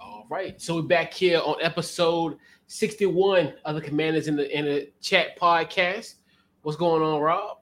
All right, so we're back here on episode 61 of the Commanders in the Chat podcast. What's going on, Rob?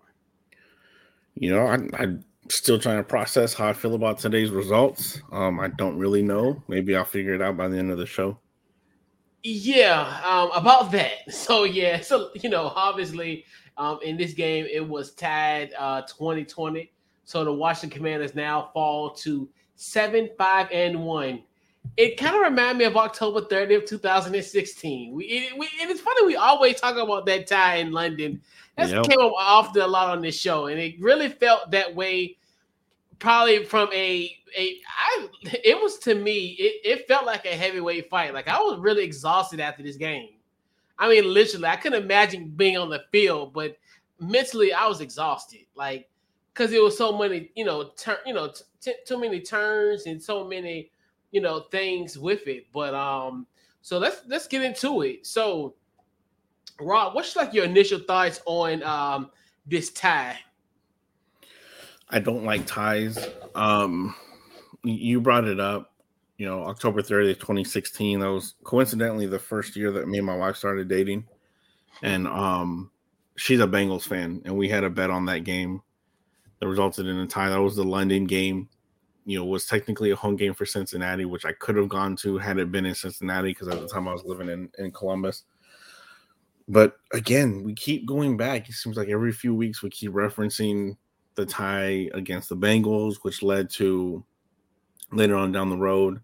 I'm still trying to process how I feel about today's results. I don't really know. Maybe I'll figure it out by the end of the show. Yeah, about that. So yeah, so obviously, in this game it was tied 2020. So the Washington Commanders now fall to 7-5-1. It kind of reminded me of October 30th, 2016. And it's funny we always talk about that tie in London. That's Yep. came up often a lot on this show, and it really felt that way. Probably from it was to me, it felt like a heavyweight fight. Like I was really exhausted after this game. I mean, literally, I couldn't imagine being on the field, but mentally, I was exhausted. Like because it was so many, too many turns and so many, things with it. But so let's get into it. So, Rob, what's like your initial thoughts on this tie? I don't like ties. You brought it up. October 30th, 2016. That was coincidentally the first year that me and my wife started dating. And she's a Bengals fan, and we had a bet on that game that resulted in a tie. That was the London game. Was technically a home game for Cincinnati, which I could have gone to had it been in Cincinnati because at the time I was living in Columbus. But again, we keep going back. It seems like every few weeks we keep referencing the tie against the Bengals, which led to later on down the road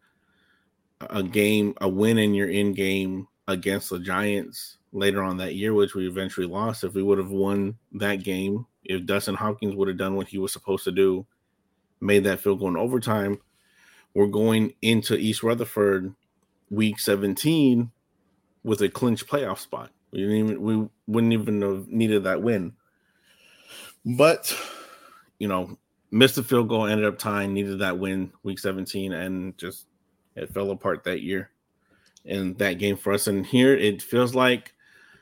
a win in your in game against the Giants later on that year, which we eventually lost. If we would have won that game, if Dustin Hopkins would have done what he was supposed to do, made that field goal in overtime, we're going into East Rutherford week 17 with a clinched playoff spot. We wouldn't even have needed that win. But, missed the field goal, ended up tying, needed that win week 17, and just it fell apart that year in that game for us. And here it feels like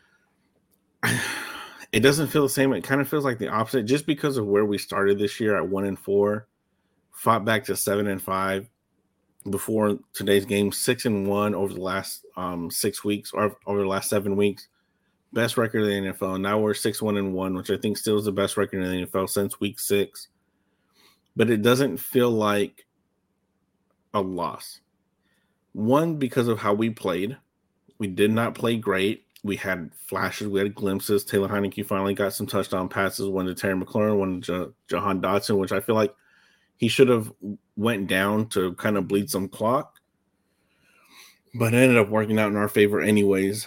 it doesn't feel the same. It kind of feels like the opposite just because of where we started this year at 1-4, fought back to 7-5 before today's game, 6-1 over the last 6 weeks or over the last 7 weeks. Best record in the NFL. Now we're 6-1-1, which I think still is the best record in the NFL since week 6. But it doesn't feel like a loss. One, because of how we played. We did not play great. We had flashes. We had glimpses. Taylor Heineke finally got some touchdown passes. One to Terry McLaurin, one to Jahan Dotson, which I feel like he should have went down to kind of bleed some clock. But it ended up working out in our favor anyways.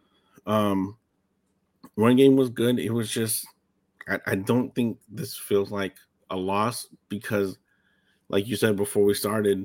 Run game was good. It was just, I don't think this feels like a loss because, like you said before we started,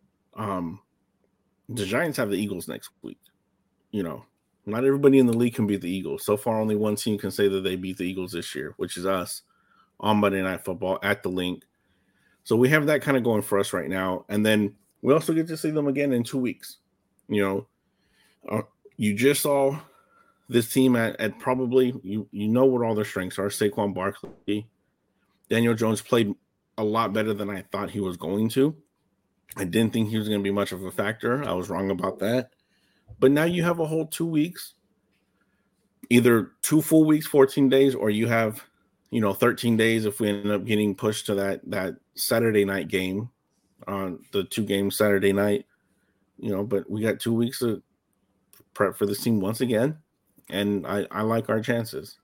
the Giants have the Eagles next week. Not everybody in the league can beat the Eagles. So far, only one team can say that they beat the Eagles this year, which is us on Monday Night Football at the Link. So we have that kind of going for us right now. And then we also get to see them again in 2 weeks. You just saw this team at probably, you know what all their strengths are. Saquon Barkley. Daniel Jones played a lot better than I thought he was going to. I didn't think he was going to be much of a factor. I was wrong about that. But now you have a whole 2 weeks, either 2 full weeks, 14 days, or you have, 13 days if we end up getting pushed to that Saturday night game, the 2 games Saturday night, but we got 2 weeks to prep for this team once again. And I like our chances.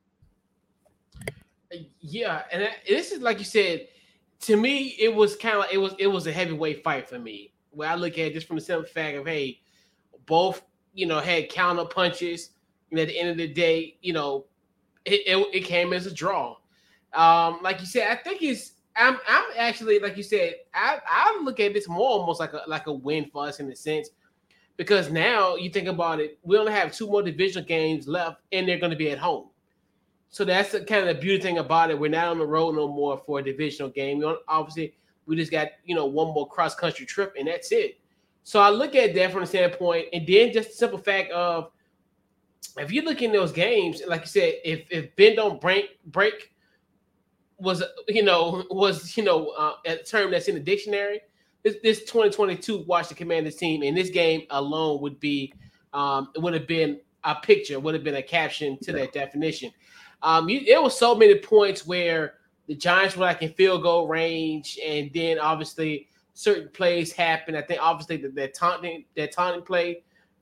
Yeah, and this is like you said. To me, it was kind of like it was a heavyweight fight for me. Where I look at it just from the simple fact of both had counter punches. And at the end of the day, it came as a draw. Like you said, I think I'm actually like you said, I look at this more almost like a win for us in a sense. Because now you think about it, we only have 2 more divisional games left, and they're going to be at home. So that's the kind of the beauty thing about it. We're not on the road no more for a divisional game. Obviously, we just got one more cross country trip, and that's it. So I look at that from the standpoint, and then just the simple fact of if you look in those games, like you said, if Ben don't break was a term that's in the dictionary. this 2022 Washington Commanders team, and this game alone would be it would have been a picture, would have been a caption to that definition. It was so many points where the Giants were like in field goal range, and then obviously certain plays happen. I think obviously that taunting play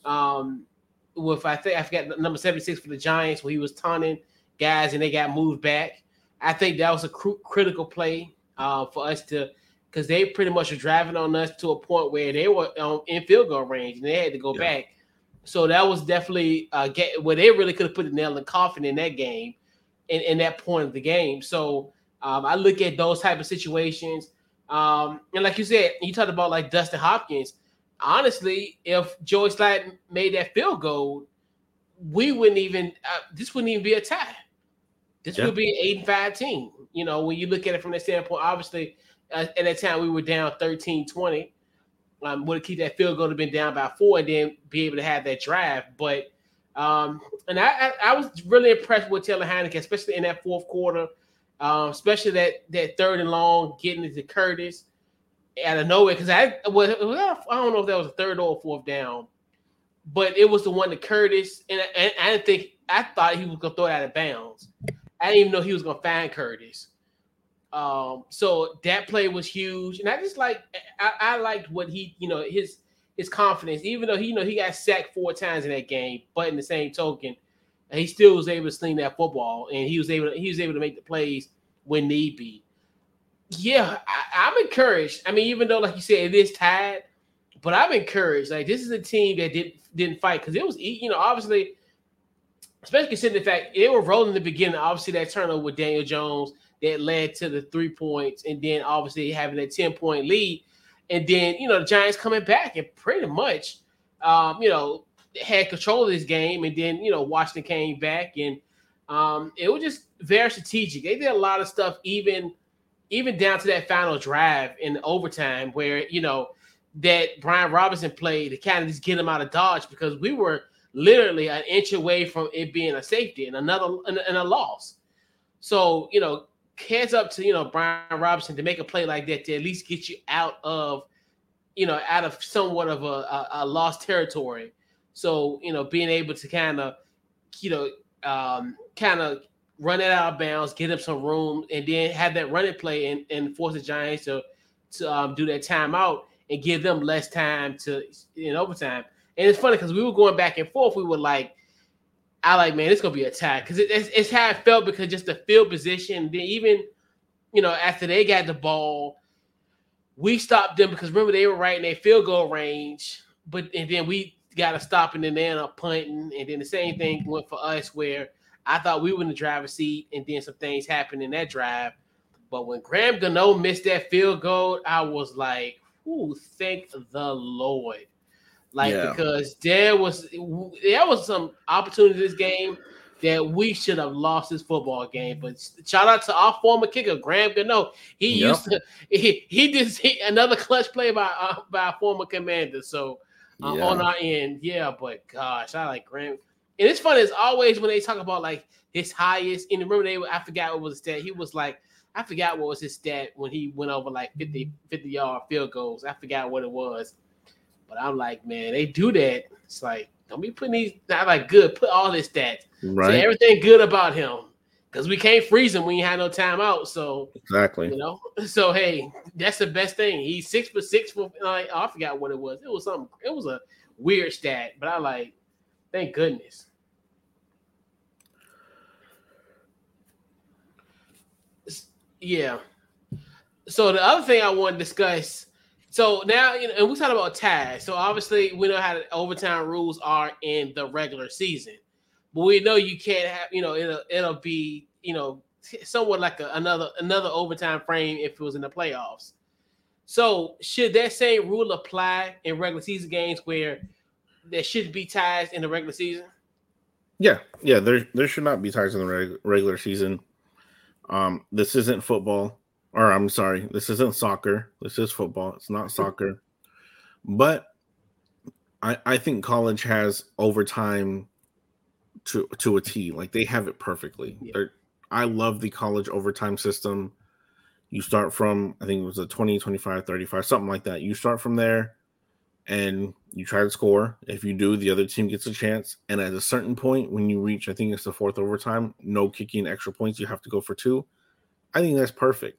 with I forgot number 76 for the Giants where he was taunting guys and they got moved back. I think that was a critical play for us to, because they pretty much were driving on us to a point where they were in field goal range and they had to go back. So that was definitely where they really could have put the nail in the coffin in that game, in that point of the game. So I look at those type of situations. And like you said, you talked about like Dustin Hopkins. Honestly, if Joey Slye made that field goal, we wouldn't even this wouldn't even be a tie. This would be an 8-5 team. You know, when you look at it from that standpoint, obviously at that time we were down 13-20. Would have keep that field goal to been down by 4 and then be able to have that drive. But and I was really impressed with Taylor Heinicke, especially in that fourth quarter, especially that third and long, getting into Curtis out of nowhere. Because I don't know if that was a third or fourth down, but it was the one to Curtis, and I thought he was gonna throw it out of bounds. I didn't even know he was gonna find Curtis. So that play was huge, and I just I liked what he, his confidence, even though he got sacked 4 times in that game, but in the same token, he still was able to sling that football, and he was able to make the plays when need be. Yeah, I'm encouraged. I mean, even though, like you said, it is tied, but I'm encouraged. Like, this is a team that didn't fight, because it was, obviously, especially considering the fact they were rolling in the beginning. Obviously, that turnover with Daniel Jones that led to the 3 points, and then obviously having that 10-point lead, and then the Giants coming back and pretty much, had control of this game, and then Washington came back, and it was just very strategic. They did a lot of stuff, even down to that final drive in the overtime, where that Brian Robinson played to kind of just get him out of dodge, because we were literally an inch away from it being a safety and a loss. So heads up to Brian Robinson to make a play like that to at least get you out of somewhat of a lost territory. So being able to kind of run it out of bounds, get him some room, and then have that running play and force the Giants to do that timeout and give them less time in overtime. And it's funny because we were going back and forth. We were like, man, it's gonna be a tie, because it's how it felt, because just the field position. Then even after they got the ball, we stopped them, because remember they were right in their field goal range. And then we got to stop, and then they ended up punting, and then the same thing went for us, where I thought we were in the driver's seat, and then some things happened in that drive. But when Graham Gano missed that field goal, I was like, "Ooh, thank the Lord!" Because there was some opportunity in this game that we should have lost this football game. But shout out to our former kicker, Graham Gano. He did another clutch play by a former Commander. So on our end, but gosh, I like Graham. And it's funny as always when they talk about like his highest. And remember, I forgot what was his stat. He was like, I forgot what was his stat when he went over like 50-yard field goals. I forgot what it was. But I'm like, man, they do that. It's like, don't be putting these not like good. Put all his stats. Right. Say everything good about him, because we can't freeze him when you have no timeout. So exactly, So hey, that's the best thing. He's 6'6" for I forgot what it was. It was something. It was a weird stat, but I like. Thank goodness. Yeah. So the other thing I want to discuss. So now, and we talk about ties. So obviously, we know how the overtime rules are in the regular season, but we know you can't have, it'll be, somewhat like another overtime frame if it was in the playoffs. So should that same rule apply in regular season games where there should be ties in the regular season? Yeah. There should not be ties in the regular season. This isn't football. Or I'm sorry, this isn't soccer. This is football. It's not soccer. But I think college has overtime to a T. Like, they have it perfectly. Yeah. I love the college overtime system. You start from, I think it was a 20, 25, 35, something like that. You start from there and you try to score. If you do, the other team gets a chance. And at a certain point, when you reach, I think it's the fourth overtime, no kicking extra points, you have to go for 2. I think that's perfect.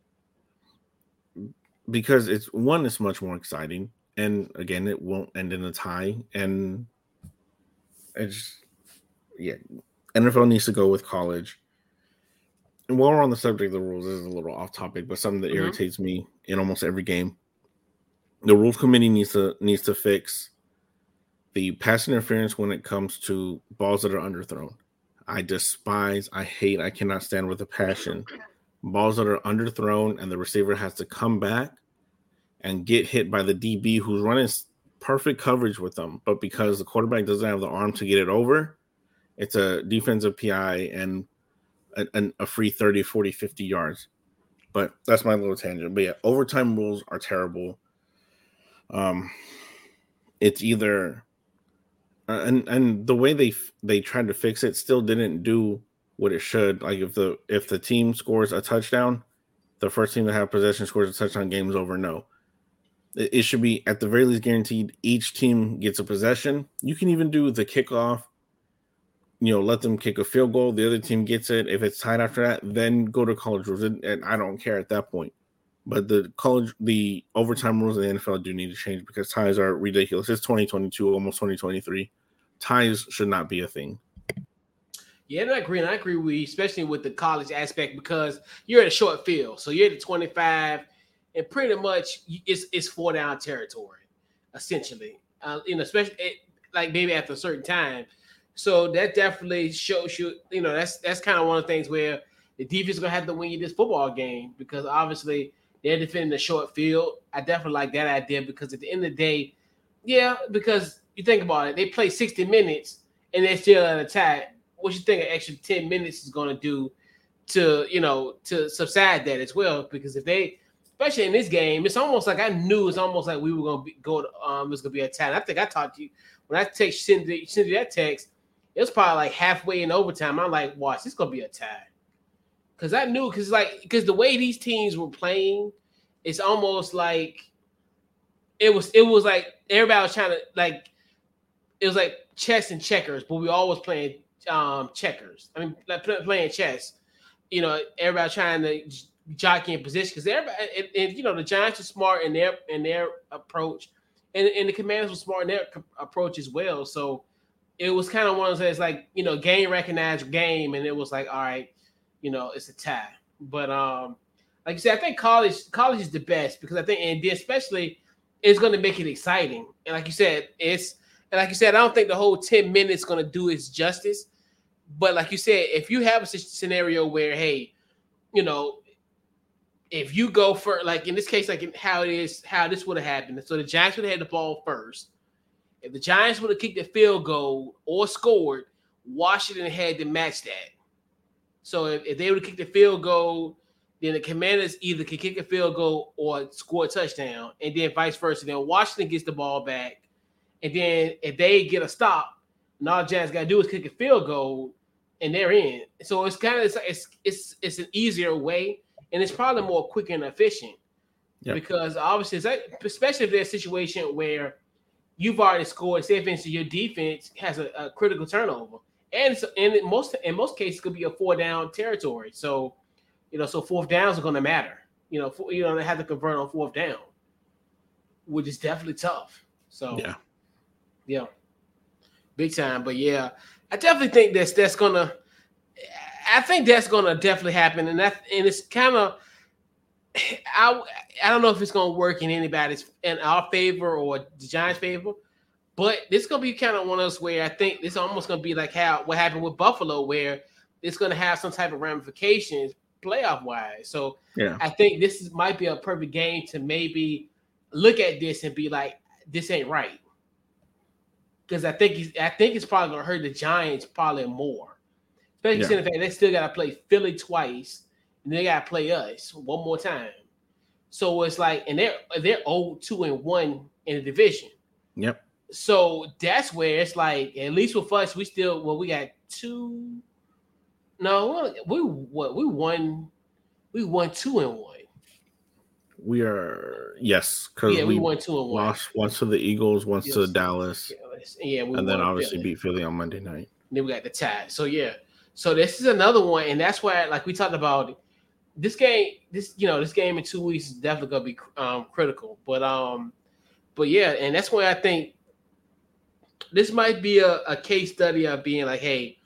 Because it's much more exciting. And again, it won't end in a tie. And it's, yeah, NFL needs to go with college. And while we're on the subject of the rules, this is a little off topic, but something that irritates me in almost every game. The rules committee needs to fix the pass interference when it comes to balls that are underthrown. I hate, I cannot stand with a passion balls that are underthrown and the receiver has to come back and get hit by the DB who's running perfect coverage with them. But because the quarterback doesn't have the arm to get it over, it's a defensive PI and a free 30, 40, 50 yards. But that's my little tangent. But yeah, overtime rules are terrible. It's either and the way they tried to fix it still didn't do what it should. Like if the team scores a touchdown, the first team to have possession scores a touchdown, game is over. No, it should be at the very least guaranteed each team gets a possession. You can even do the kickoff. Let them kick a field goal. The other team gets it. If it's tied after that, then go to college rules. And I don't care at that point. But the overtime rules in the NFL do need to change because ties are ridiculous. It's 2022, almost 2023. Ties should not be a thing. Yeah, I agree. And I agree with you, especially with the college aspect, because you're at a short field. So you're at the 25, and pretty much it's 4-down territory, essentially. Especially like maybe after a certain time. So that definitely shows you, that's kind of one of the things where the defense is going to have to win you this football game because obviously they're defending the short field. I definitely like that idea because at the end of the day, yeah, because you think about it, they play 60 minutes and they're still at attack. What you think an extra 10 minutes is going to do to subside that as well? Because if they, especially in this game, it's almost like I knew it's almost like we were going to it was going to be a tie. I think I talked to you when I text Cindy that text. It was probably like halfway in overtime. I'm like, watch, this gonna be a tie. Cause I knew, cause the way these teams were playing, it's almost like it was like everybody was trying to it was like chess and checkers, but we always playing checkers. I mean, like playing chess. Everybody trying to jockey in position because everybody and the Giants are smart in their approach, and the Commanders were smart in their approach as well. So it was kind of one of those like, game recognized game, and it was like, all right, it's a tie. But like you said, I think college is the best because I think, and especially it's going to make it exciting. And like you said, I don't think the whole 10 minutes going to do its justice. But like you said, if you have a scenario where, hey, if you go for, like in this case, like how this would have happened. So the Giants would have had the ball first. If the Giants would have kicked a field goal or scored, Washington had to match that. So if they would have kicked a field goal, then the Commanders either could kick a field goal or score a touchdown, and then vice versa. Then Washington gets the ball back, and then if they get a stop, and all the Giants got to do is kick a field goal, and they're in. So it's kind of it's an easier way, and it's probably more quick and efficient. Yep. Because obviously, especially if there's a situation where you've already scored, say for instance, your defense has a critical turnover. And in most cases, it could be a 4-down territory. So, so fourth downs are going to matter. They have to convert on fourth down, which is definitely tough. So, yeah, big time. But yeah, I definitely think that's gonna. I think that's gonna definitely happen, and it's kind of. I don't know if it's gonna work in our favor or the Giants' favor, but this is gonna be kind of one of those where I think this is almost gonna be like what happened with Buffalo, where it's gonna have some type of ramifications playoff wise. So I think this might be a perfect game to maybe look at this and be like, this ain't right, because I think it's probably gonna hurt the Giants probably more, especially since the fact they still gotta play Philly twice. And they gotta play us one more time. So it's like, and they're 0-2-1 in the division. Yep. So that's where it's like, at least with us, we got two. No, we won. We won 2-1. We are because Yeah, we we won 2-1. lost once to the Eagles, once to Yes, Dallas, yeah, we and then won obviously Philly. beat Philly on Monday night. Then we got the tie. So yeah. So this is another one, and that's why, like we talked about, this game. This game in 2 weeks is definitely gonna be critical. But yeah, and that's why I think this might be a case study of being like, hey,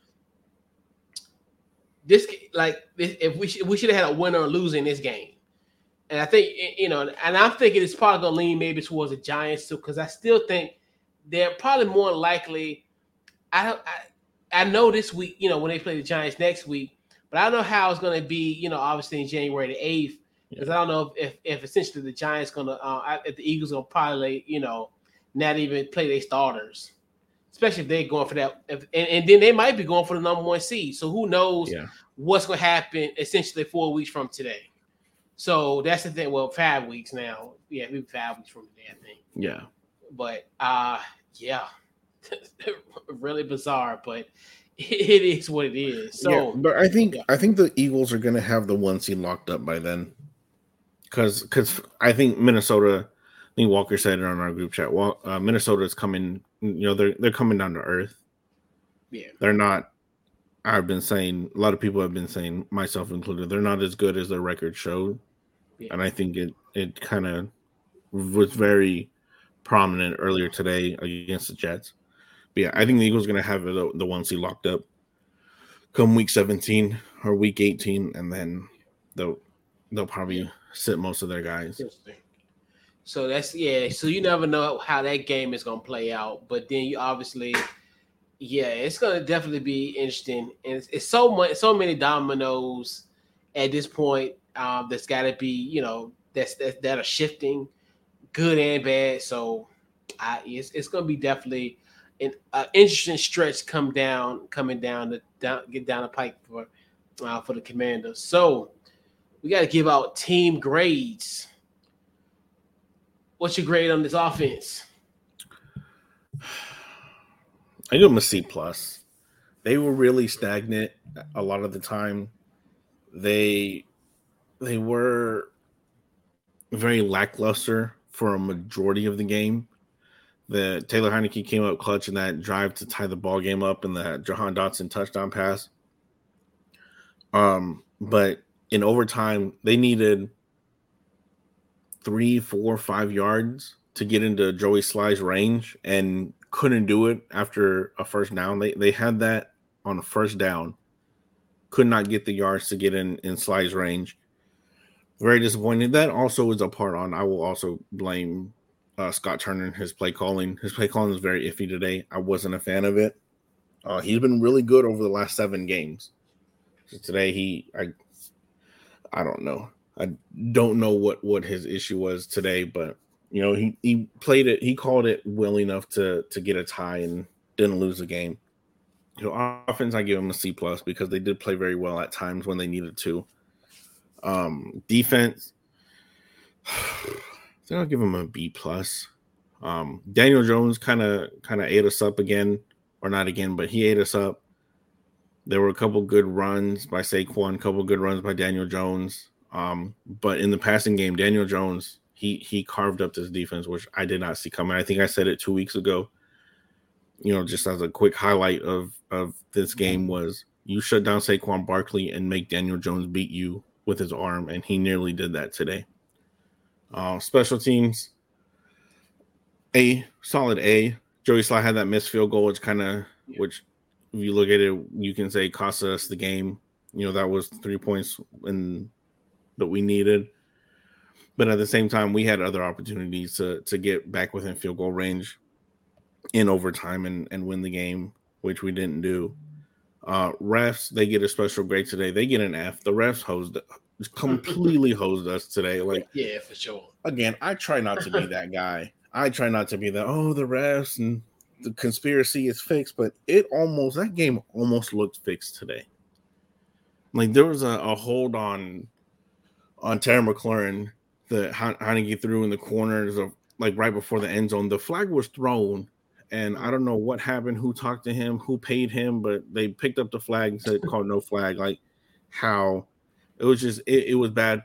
if we should have had a winner or loser in this game. And I think, and I'm thinking it's probably gonna lean maybe towards the Giants too, because I still think they're probably more likely. I know this week, when they play the Giants next week, but I don't know how it's going to be, obviously in January the 8th, because I don't know if essentially the Giants going to, if the Eagles going to probably, not even play their starters, especially if they're going for that. And then they might be going for the number 1 seed. So who knows what's going to happen essentially 4 weeks from today. So that's the thing. Well, 5 weeks now. Yeah, maybe 5 weeks from today, I think. Yeah. But, yeah. Really bizarre, but it is what it is. So, yeah, but I think the Eagles are going to have the 1 seed locked up by then, because I think Minnesota. I think Walker said it on our group chat. Minnesota is coming. They're coming down to earth. Yeah, they're not. I've been saying, a lot of people have been saying, myself included, they're not as good as their record showed, and I think it kind of was very prominent earlier today against the Jets. But yeah, I think the Eagles are going to have the 1 seed locked up come week 17 or week 18, and then they'll probably sit most of their guys. So that's So you never know how that game is going to play out, but then you obviously, it's going to definitely be interesting, and it's so many dominoes at this point. That's got to be that are shifting, good and bad. So it's going to be definitely an interesting stretch coming down the pike for the Commanders. So we got to give out team grades. What's your grade on this offense? I give them a C+. They were really stagnant a lot of the time. They were very lackluster for a majority of the game. The Taylor Heinicke came up clutch in that drive to tie the ball game up in the Jahan Dotson touchdown pass. But in overtime, they needed 3, 4, 5 yards to get into Joey Sly's range and couldn't do it after a first down. They had that on a first down, could not get the yards to get in Sly's range. Very disappointed. That also is a part on. I will also blame Scott Turner and his play calling. His play calling was very iffy today. I wasn't a fan of it. He's been really good over the last 7 games. So today I don't know. I don't know what his issue was today, but he played it. He called it well enough to get a tie and didn't lose the game. Offense, I give him a C+ because they did play very well at times when they needed to. Defense, then I'll give him a B+. Daniel Jones kind of ate us up again, or not again, but he ate us up. There were a couple good runs by Saquon, a couple good runs by Daniel Jones. But in the passing game, Daniel Jones, he carved up this defense, which I did not see coming. I think I said it 2 weeks ago. Just as a quick highlight of this game was you shut down Saquon Barkley and make Daniel Jones beat you with his arm, and he nearly did that today. Special teams, solid A. Joey Sly had that missed field goal, which if you look at it, you can say cost us the game. That was 3 points that we needed. But at the same time, we had other opportunities to get back within field goal range in overtime and win the game, which we didn't do. Refs, they get a special grade today. They get an F. The refs completely hosed us today. Yeah, for sure. Again, I try not to be that guy. I try not to be the refs and the conspiracy is fixed, but that game almost looked fixed today. There was a hold on Terry McLaurin that Heinicke threw in the corners of right before the end zone. The flag was thrown, and I don't know what happened, who talked to him, who paid him, but they picked up the flag and said called no flag. How It was just it was bad.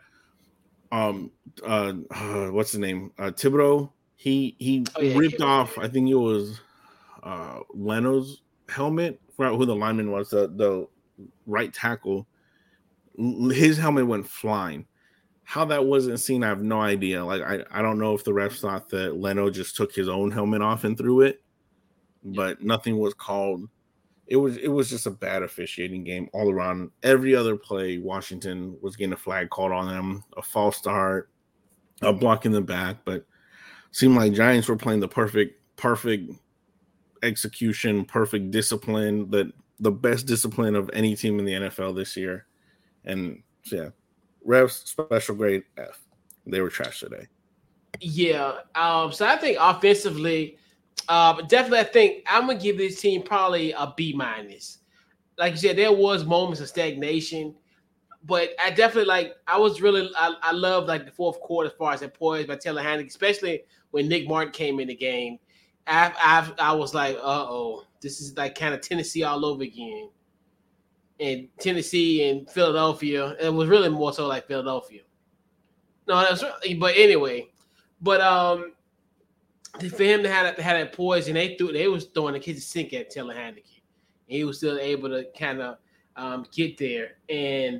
What's the name? Thibodeau. He ripped off. I think it was Leno's helmet. I forgot who the lineman was. The right tackle. His helmet went flying. How that wasn't seen, I have no idea. Like I don't know if the refs thought that Leno just took his own helmet off and threw it, but nothing was called. It was just a bad officiating game all around. Every other play, Washington was getting a flag called on them, a false start, a block in the back, but seemed like Giants were playing the perfect execution, perfect discipline, the best discipline of any team in the NFL this year. And yeah, refs special grade F. They were trash today. Yeah. So I think offensively, definitely, I think I'm gonna give this team probably a B-. Like you said, there was moments of stagnation, but I definitely I love like the fourth quarter as far as that poise by Taylor Heinicke, especially when Nick Martin came in the game. I was like, this is like kind of Tennessee all over again. And Tennessee and Philadelphia, it was really more so like Philadelphia. No, that's right. But anyway, for him to have that poise, and they was throwing the kitchen sink at Taylor Heinicke. And he was still able to kind of get there. And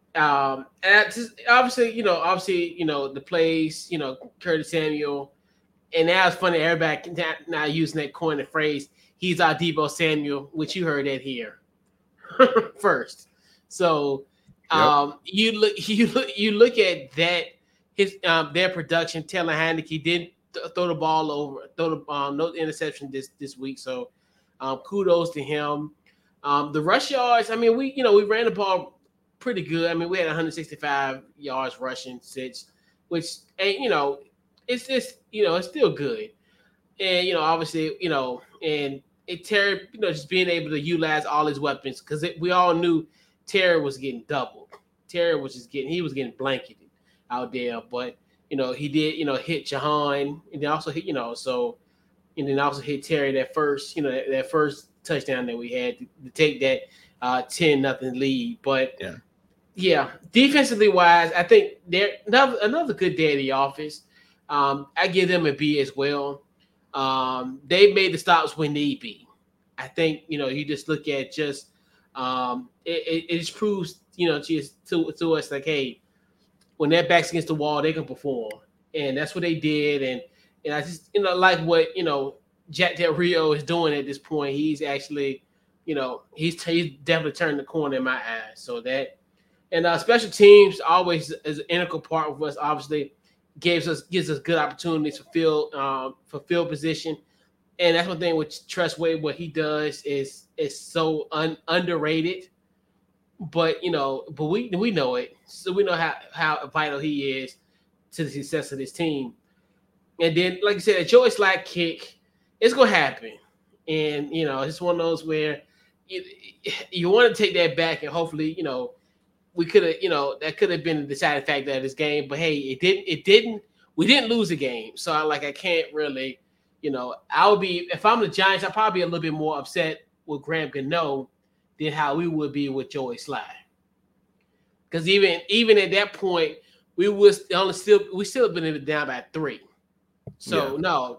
obviously, the plays, Curtis Samuel. And now it's funny, everybody now using that coin and phrase, he's our Deebo Samuel, which you heard that here first. So you look at that, their production. Taylor Heinicke didn't throw the ball over, no interception this week. So kudos to him. The rush yards, I mean, we ran the ball pretty good. I mean, we had 165 yards rushing, which ain't, it's just, it's still good. And, obviously, and Terry, just being able to utilize all his weapons, because we all knew Terry was getting doubled. Terry was he was getting blanketed out there. But, he did, hit Jahan, and then also hit, and then also hit Terry that first touchdown that we had to take that 10-0 lead. But yeah, defensively wise, I think they're another good day at the office. I give them a B as well. They made the stops when need be. I think you just look at just it just proves to us like, hey, when their backs against the wall, they can perform, and that's what they did. And I just like what Jack Del Rio is doing at this point. He's actually he's definitely turned the corner in my eyes. So that and special teams always is an integral part of us. Obviously, gives us good opportunities for field position, and that's one thing with Tress Way. What he does is so underrated, but we know it, so we know how vital he is to the success of this team. And then, like I said, a Joey Slye kick, it's gonna happen, and it's one of those where you want to take that back, and hopefully we could have, that could have been the deciding factor of this game. But hey, it didn't. We didn't lose the game, so I can't really, I would be, if I'm the Giants, I'd probably be a little bit more upset with Graham Gano than how we would be with Joey Slye. Because even at that point, we still have been down by 3. So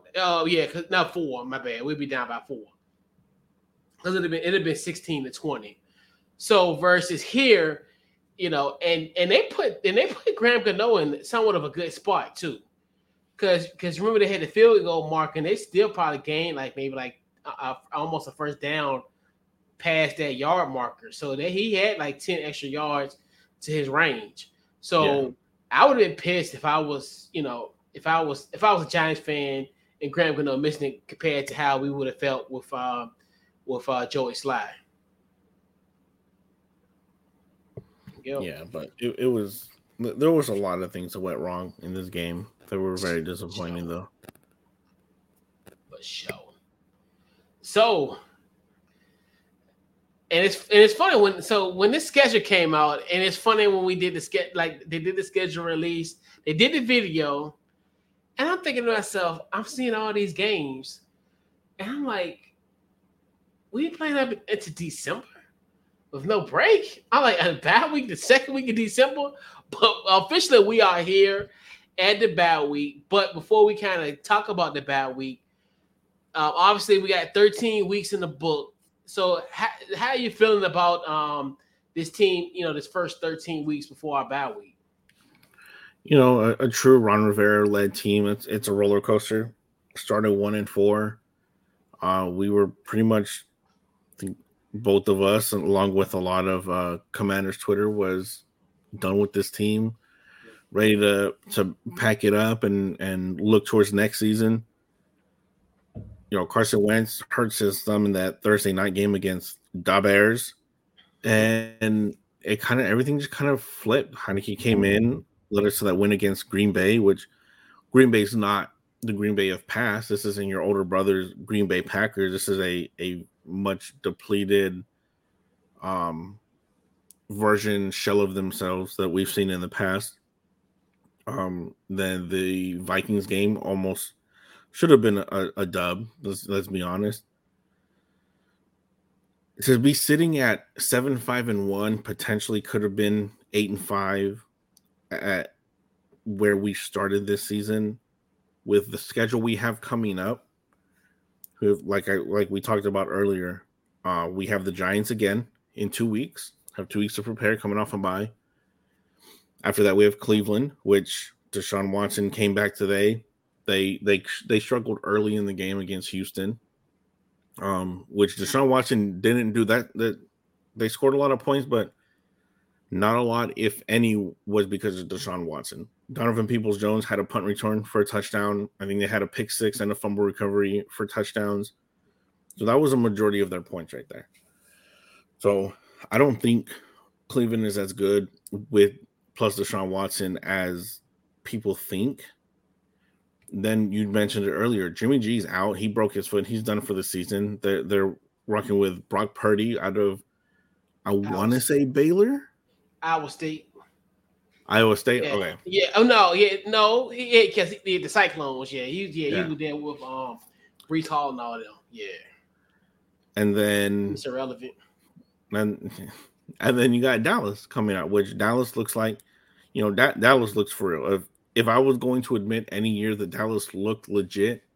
not 4. My bad. We'd be down by 4. Because it'd have been 16-20. So versus here. And they put Graham Gano in somewhat of a good spot too, because remember they had the field goal mark and they still probably gained almost a first down past that yard marker, so that he had like 10 extra yards to his range. So I would have been pissed if I was a Giants fan and Graham Gano missing it compared to how we would have felt with Joey Slye. Yeah, but it was, there was a lot of things that went wrong in this game that were very disappointing, though. For sure. So, and it's funny when this schedule came out, and it's funny when we did they did the schedule release, they did the video, and I'm thinking to myself, I'm seeing all these games, and I'm like, we playing up into December. with no break. I'm like, a bad week, the second week of December. But officially, we are here at the bad week. But before we kind of talk about the bad week, obviously we got 13 weeks in the book. So how are you feeling about this team? This first 13 weeks before our bad week. A true Ron Rivera led team. It's a roller coaster. Started 1-4. We were pretty much, I think, both of us, along with a lot of Commanders Twitter, was done with this team, ready to pack it up and look towards next season. Carson Wentz hurts his thumb in that Thursday night game against the Bears, and everything just kind of flipped. Heineke came in, led us to that win against Green Bay, which Green Bay's not the Green Bay of past. This isn't your older brother's Green Bay Packers. This is a much depleted version, shell of themselves that we've seen in the past. Then the Vikings game almost should have been a dub. Let's be honest. To be sitting at 7-5-1 potentially could have been 8-5 at where we started this season. With the schedule we have coming up, like we talked about earlier, we have the Giants again in 2 weeks. Have 2 weeks to prepare, coming off a bye. After that, we have Cleveland, which Deshaun Watson came back today. They struggled early in the game against Houston, which Deshaun Watson didn't do that. That they scored a lot of points, but not a lot, if any, was because of Deshaun Watson. Donovan Peoples-Jones had a punt return for a touchdown. I think they had a pick six and a fumble recovery for touchdowns. So that was a majority of their points right there. So I don't think Cleveland is as good with plus Deshaun Watson as people think. Then you mentioned it earlier. Jimmy G's out. He broke his foot. He's done for the season. They're working with Brock Purdy out of, I want to say, Baylor? Iowa State. Yeah. Okay. Yeah. Oh no. Yeah. No. Yeah. Because the Cyclones. Yeah. He was there with Brees Hall and all them. Yeah. And then it's irrelevant. And then you got Dallas coming out, which Dallas looks like, Dallas looks for real. If I was going to admit any year that Dallas looked like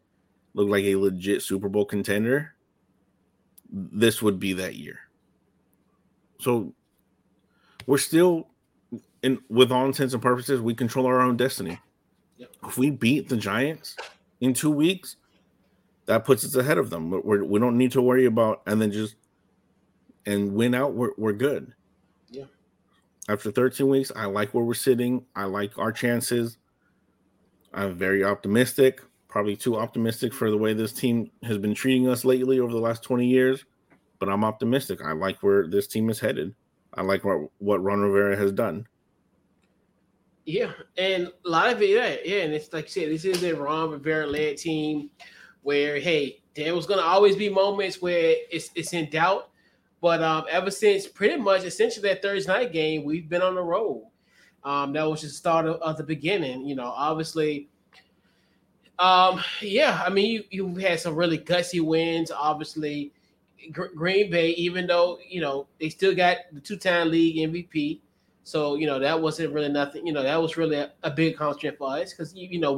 a legit Super Bowl contender, this would be that year. So we're still, with all intents and purposes, we control our own destiny. Yep. If we beat the Giants in 2 weeks, that puts us ahead of them. We don't need to worry about, and then just and win out. We're good. Yeah. After 13 weeks, I like where we're sitting. I like our chances. I'm very optimistic. Probably too optimistic for the way this team has been treating us lately over the last 20 years. But I'm optimistic. I like where this team is headed. I like what Ron Rivera has done. Yeah, and a lot of it, yeah, and it's like you said, this is a Ron Rivera-led team where, hey, there was going to always be moments where it's in doubt. But ever since pretty much essentially that Thursday night game, we've been on the road. That was just the start of the beginning. Obviously, yeah, I mean, you had some really gutsy wins. Obviously, Green Bay, even though, they still got the 2-time league MVP. So, that wasn't really nothing. That was really a big accomplishment for us because,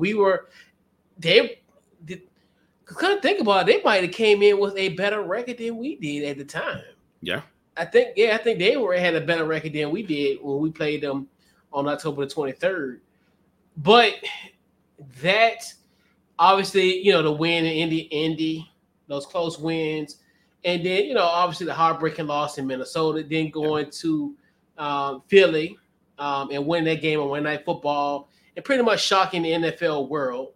couldn't think about it. They might have came in with a better record than we did at the time. Yeah. I think they had a better record than we did when we played them on October the 23rd. But that, obviously, the win in Indy, those close wins, and then, obviously the heartbreaking loss in Minnesota, then going to Philly and winning that game on Monday Night Football and pretty much shocking the NFL world,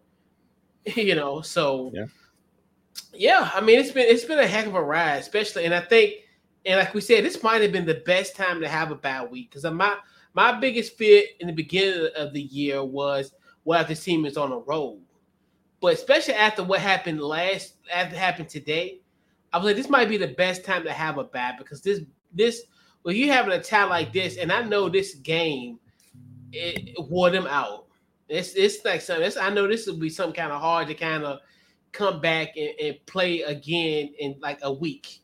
so yeah, I mean, it's been a heck of a ride, especially, and I think, and like we said, this might have been the best time to have a bad week because my biggest fear in the beginning of the year was what if the team is on the road, but especially after what happened today, I was like, this might be the best time to have a bad because this when you have an attack like this, and I know this game it wore them out. It's like something. I know this will be something kind of hard to kind of come back and play again in like a week.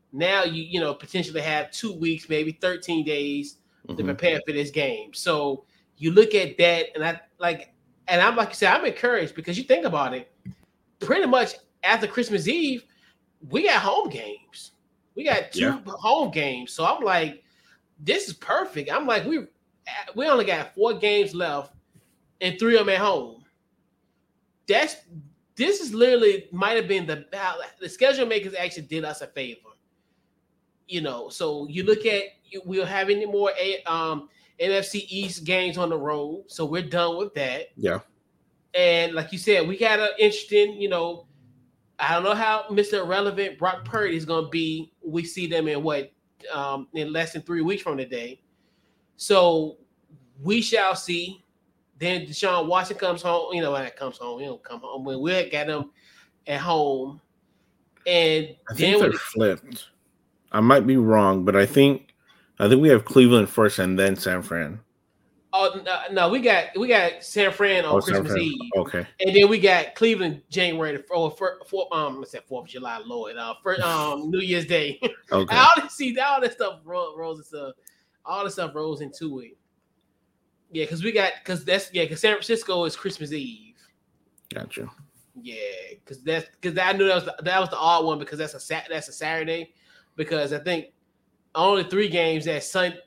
Now you know potentially have 2 weeks, maybe 13 days to prepare for this game. So you look at that, and I'm like you said, I'm encouraged because you think about it. Pretty much after Christmas Eve, we got home games. We got 2 home games. So I'm like, this is perfect. I'm like, we only got 4 games left, and 3 of them at home. This is literally might have been the schedule makers actually did us a favor. You know, so you look at we'll have any more NFC East games on the road, so we're done with that. Yeah. And like you said, we got an interesting, you know, I don't know how Mr. Irrelevant Brock Purdy is going to be. We see them in in less than 3 weeks from today. So we shall see. Then Deshaun Watson comes home. You know, when it comes home, he don't come home. When we got him at home. And I think they're flipped. I might be wrong, but I think we have Cleveland first and then San Fran. Oh no, we got San Fran on Christmas Eve. Okay, and then we got Cleveland January let's say 4th of July, Lord, New Year's Day. Okay, all this stuff rolls into it. Yeah, because San Francisco is Christmas Eve. Gotcha. Yeah, because I knew that was the odd one because that's a Saturday. Because I think only 3 games that Sunday,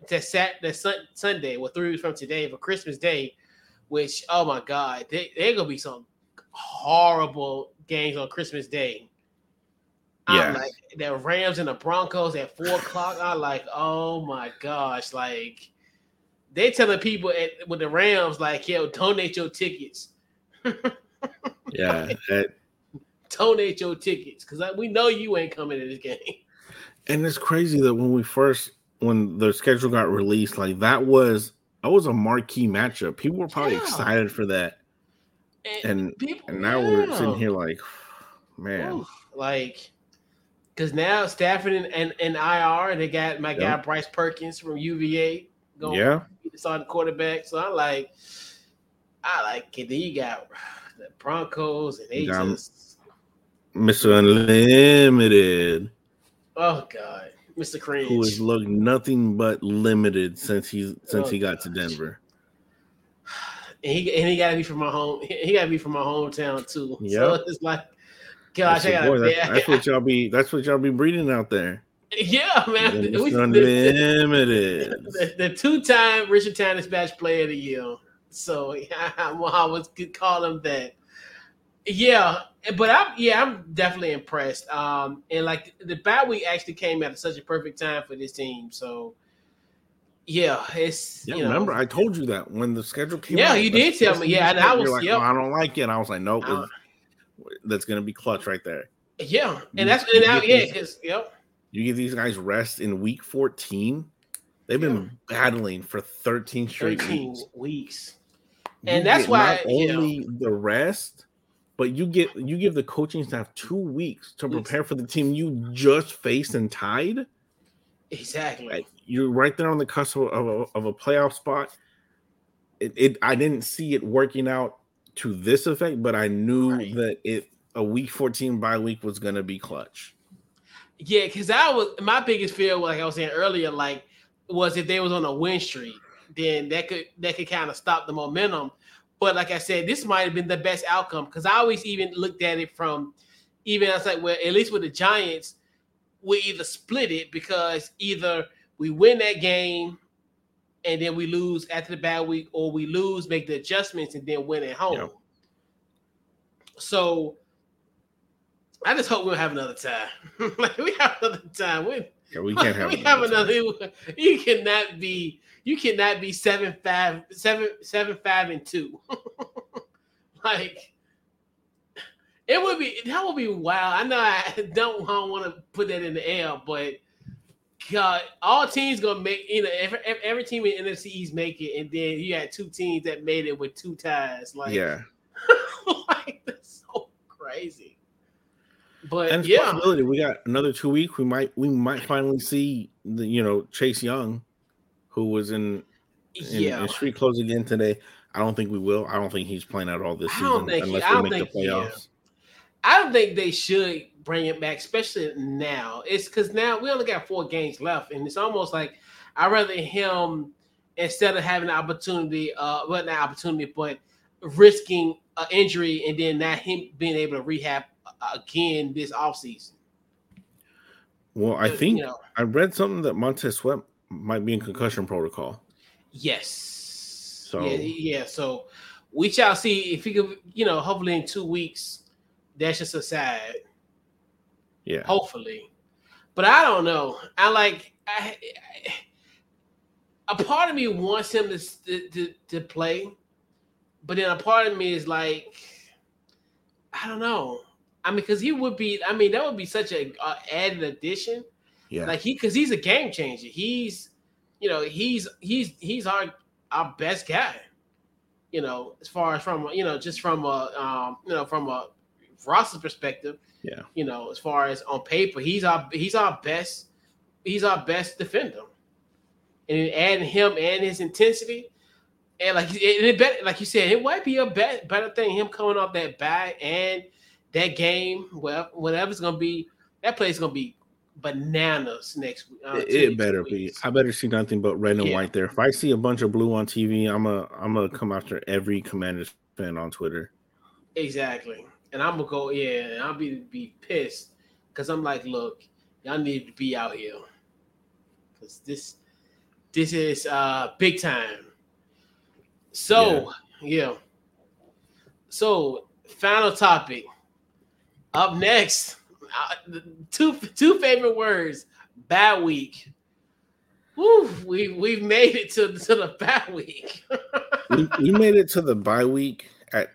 3 weeks from today for Christmas Day, which oh my God, they're gonna be some horrible games on Christmas Day. Yeah, I'm like the Rams and the Broncos at 4:00. I'm like, oh my gosh, like they telling people with the Rams like, yo, donate your tickets. Yeah, donate your tickets because we know you ain't coming to this game. And it's crazy that when the schedule got released, like that was a marquee matchup. People were probably excited for that, and now we're sitting here like, man, like because now Stafford and IR, they got my guy Bryce Perkins from UVA going to be the starting quarterback. So I like it. Then you got the Broncos and they just Mr. Unlimited. Oh God, Mr. Cringe, who has looked nothing but limited since he got to Denver. And he got to be from my home. He got to be from my hometown too. Yep. So it's like, gosh, that's what y'all be. That's what y'all be breeding out there. Yeah, man. Unlimited. The 2-time Richard Tanner Dispatch Player of the Year. So I was call him that. Yeah, but I'm definitely impressed. And like the bye week actually came at such a perfect time for this team. So yeah, it's remember I told you that when the schedule came out. Yeah, you did tell me. Yeah, and I was like, I don't like it. And I was like, nope, that's gonna be clutch right there. Yeah, because you give these guys rest in week 14. They've been battling for 13 straight weeks. And that's why not only the rest. But you give the coaching staff 2 weeks to prepare for the team you just faced and tied. Exactly. Like, you're right there on the cusp of a playoff spot. I didn't see it working out to this effect, but I knew that a week 14 bye week was going to be clutch. Yeah, because my biggest fear, like I was saying earlier, like was if they was on a win streak, then that could kind of stop the momentum. But like I said, this might have been the best outcome because I always even looked at it from I was like, well, at least with the Giants, we either split it because either we win that game and then we lose after the bye week, or we lose, make the adjustments, and then win at home. Yep. So I just hope we'll have another time. Like we have another time. We can't have. We have another. You cannot be 7-5-2. Like that would be wild. I know I don't want to put that in the air, but God, all teams gonna make every team in NFC East make it, and then you had 2 teams that made it with 2 ties. Like like that's so crazy. But and possibility, we got another 2 weeks. We might finally see the Chase Young, who was in street clothes again today. I don't think we will. I don't think he's playing out all this season unless we make the playoffs. I don't think they should bring it back, especially now. It's because now we only got 4 games left, and it's almost like I'd rather him instead of having the opportunity, well, not opportunity, but risking an injury and then not him being able to rehab again this offseason. Well, I think I read something that Montez Sweat might be in concussion protocol. Yes. So yeah. So we shall see if he could, hopefully in 2 weeks. That's just a side. Yeah. Hopefully. But I don't know. A part of me wants him to play, but then a part of me is like, I don't know. I mean, because he would be. I mean, that would be such a added addition. Yeah. Like because he's a game changer. He's our best guy. As far as from just from a roster perspective. Yeah. As far as on paper, he's our best defender. And adding him and his intensity, and like you said, it might be a better thing him coming off that bye and that game. Well, whatever's gonna be, that play's gonna be bananas next week. It better be. I better see nothing but red and white there. If I see a bunch of blue on TV, I'm gonna come after every Commanders fan on Twitter. Exactly, and I'm gonna go. Yeah, I'll be pissed because I'm like, look, y'all need to be out here because this is big time. So yeah. So final topic. Up next, two favorite words: bad week. Woo, we've made it to the bad week. we made it to the bye week at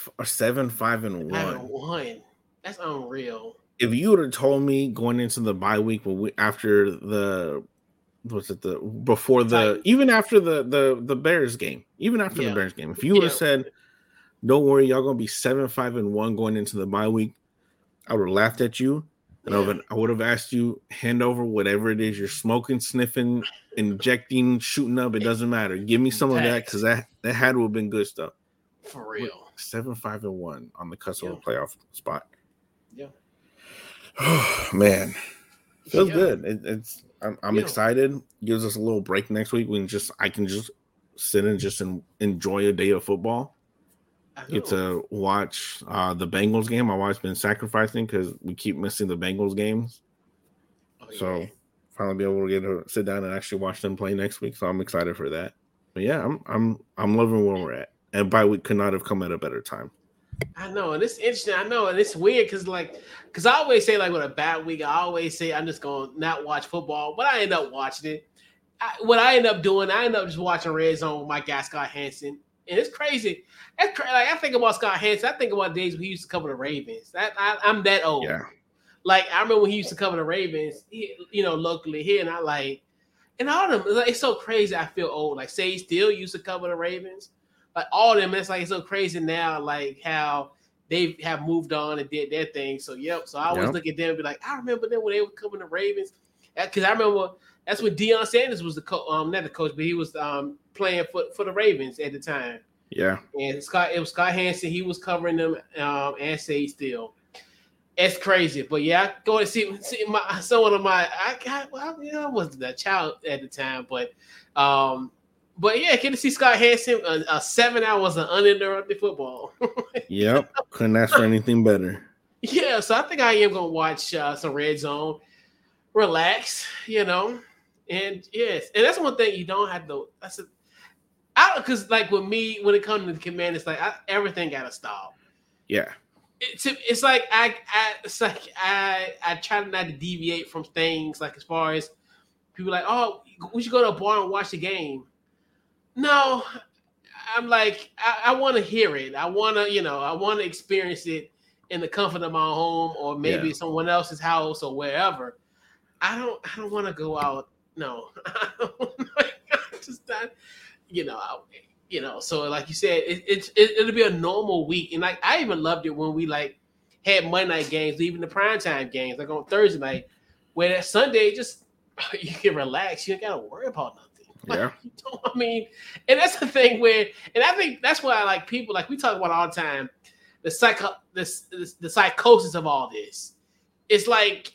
7-5-1. That's unreal. If you would have told me going into the bye week, after the Bears game, the Bears game, if you would have said, "Don't worry, y'all gonna be 7-5-1 going into the bye week," I would have laughed at you, and I would have asked you, hand over whatever it is you're smoking, sniffing, injecting, shooting up. It doesn't matter. Give me some of that because that had to have been good stuff. For real. 7-5-1 on the cusp of a playoff spot. Yeah. Oh man, feels good. I'm excited. Gives us a little break next week. I can just sit and just enjoy a day of football. Get to watch the Bengals game. My wife's been sacrificing because we keep missing the Bengals games. So finally be able to get to sit down and actually watch them play next week. So I'm excited for that. But yeah, I'm loving where we're at. And bye week could not have come at a better time. I know, and it's interesting. I know, and it's weird because I always say with a bad week, I always say I'm just gonna not watch football, but I end up watching it. What I end up doing, I end up just watching Red Zone with my guy Scott Hansen. And it's crazy. Like I think about Scott Hansen. I think about days when he used to cover the Ravens. I'm that old. Yeah. Like I remember when he used to cover the Ravens, locally here, and and all of them. It's so crazy. I feel old. Like say he still used to cover the Ravens. Like all of them, it's so crazy now. Like how they have moved on and did their thing. So So I always look at them and be like, I remember them when they were covering the Ravens. Because I remember that's when Deion Sanders was the not the coach, but he was playing for the Ravens at the time. Yeah. And it was Scott Hansen. He was covering them and say still. It's crazy. But yeah, I go and see someone of my I wasn't a child at the time, but yeah, getting to see Scott Hansen 7 hours of uninterrupted football. Yep. Couldn't ask for anything better. Yeah, so I think I am gonna watch some Red Zone. Relax, and yes, and that's one thing you don't have to. Because with me, when it comes to the command, it's everything gotta stop. Yeah, it's like I try not to deviate from things as far as people we should go to a bar and watch the game. No, I'm I want to hear it. I want to experience it in the comfort of my home or maybe someone else's house or wherever. I don't want to go out. No, just not. So like you said, it'll be a normal week, and I even loved it when we had Monday night games, even the primetime games, on Thursday night, where that Sunday just you can relax, you ain't gotta worry about nothing. And that's the thing and I think that's why I like people we talk about all the time, the psychosis of all this. it's like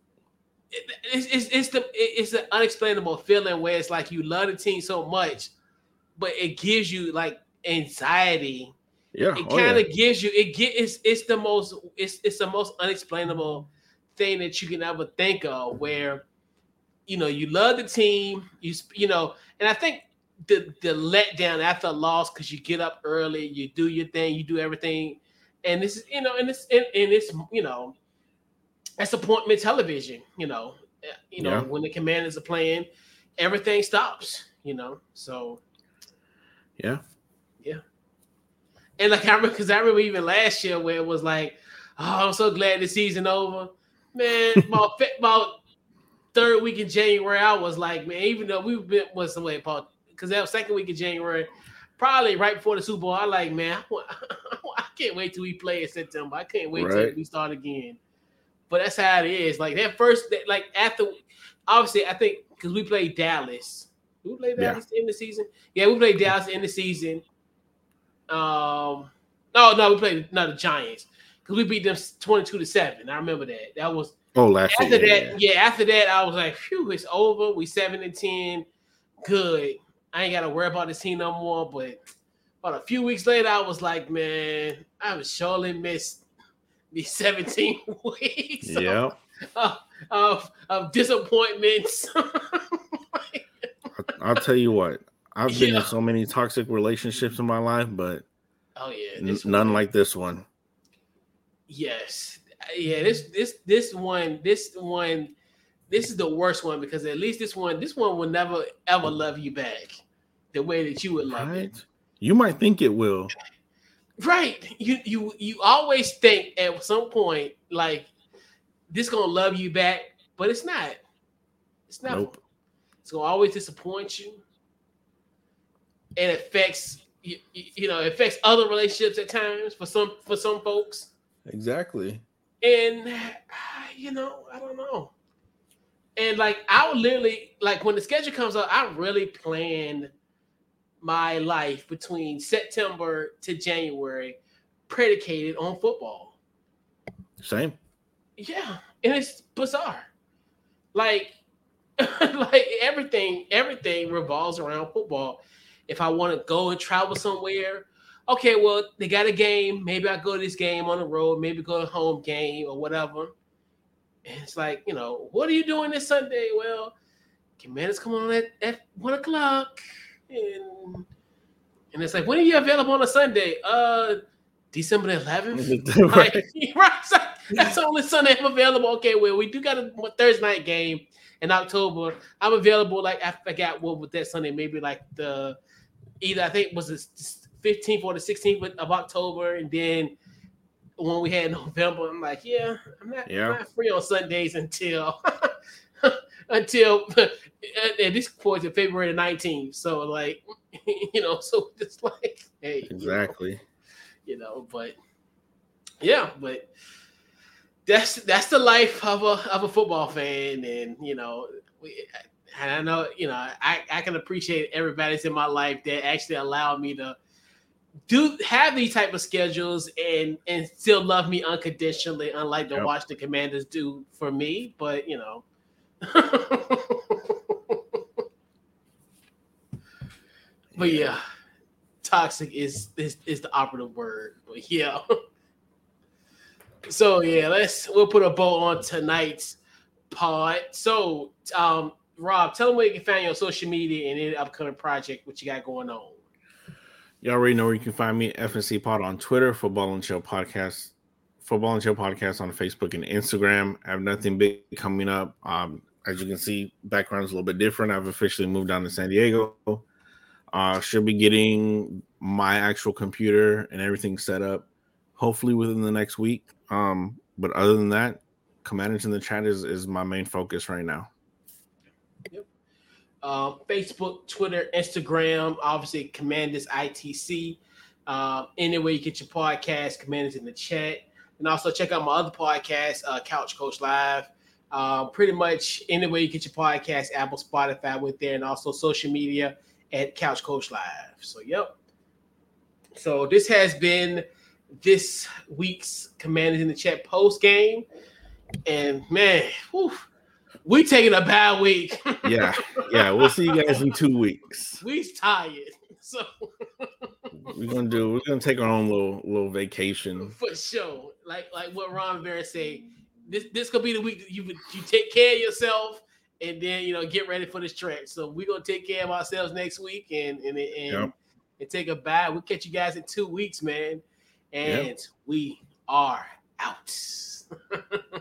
it's the unexplainable feeling where it's like you love the team so much, but it gives you like anxiety. Yeah. It kind of gives you it's the most unexplainable thing that you can ever think of, where you love the team, and I think the letdown after a loss, because you get up early, you do your thing, you do everything, and this is it's that's appointment television. When the Commanders are playing, everything stops. So yeah. And like I remember even last year where it was like, oh, I'm so glad the season over, man. About third week in January, I was like, man, even though we've been because that was second week of January, probably right before the Super Bowl, I like, man, I can't wait till we play in September. I can't wait till we start again. But that's how it is. Like that first, like after, obviously, I think because we played Dallas. We played Dallas in the season. Yeah, we played Dallas in the season. No, we played the Giants because we beat them 22-7. I remember that. That was last after year. that. After that, I was like, phew, it's over. We 7-10. Good. I ain't got to worry about this team no more. But about a few weeks later, I was like, man, I was surely missed these 17 weeks of disappointments. I'll tell you what. I've been in so many toxic relationships in my life, but none like this one. Yes. Yeah, this one, this is the worst one, because at least this one will never ever love you back the way that you would love it. You might think it will. Right. You always think at some point like this gonna love you back, but it's not. It's not. Nope. It's gonna always disappoint you. And it affects it affects other relationships at times for some folks. Exactly. And I don't know. And like I would literally, like when the schedule comes up, I really planned my life between September to January predicated on football. Same. Yeah. And it's bizarre. Like like everything revolves around football. If I want to go and travel somewhere, okay, well, they got a game. Maybe I go to this game on the road, maybe go to a home game or whatever. And it's like, what are you doing this Sunday? Well, Commanders come on at 1 o'clock. And it's like, when are you available on a Sunday? December 11th. Right. So that's the only Sunday I'm available. Okay, well, we do got a Thursday night game in October. I'm available, like, I forgot what was that Sunday, maybe like I think it was the 15th or the 16th of October. And then when we had November, I'm like, I'm not free on Sundays until at this point of February the 19th. So like, so it's like, hey, exactly. But that's the life of a football fan. And I know, I can appreciate everybody's in my life that actually allowed me to have these type of schedules and still love me unconditionally, unlike the Washington Commanders do for me. But but yeah, toxic is the operative word. But yeah. So yeah, we'll put a bow on tonight's pod. So Rob, tell them where you can find your social media and any upcoming project, what you got going on. You already know where you can find me, FNC Pod on Twitter, Football and Chill Podcast on Facebook and Instagram. I have nothing big coming up. As you can see, background's a little bit different. I've officially moved down to San Diego. Should be getting my actual computer and everything set up, hopefully within the next week. But other than that, Commanders in the Chat is my main focus right now. Yep. Facebook, Twitter, Instagram, obviously Commanders ITC. Anywhere you get your podcast, Commanders in the Chat. And also check out my other podcast, Couch Coach Live. Pretty much anywhere you get your podcast, Apple, Spotify, with there, and also social media at Couch Coach Live. So, yep. So this has been this week's Commanders in the Chat post game. And man, we taking a bad week. Yeah. We'll see you guys in 2 weeks. We's tired, so we're gonna take our own little vacation for sure. Like what Ron Rivera say, this could be the week that you take care of yourself, and then get ready for this trek. So we're gonna take care of ourselves next week, and take a bye. We'll catch you guys in 2 weeks, man. And we are out.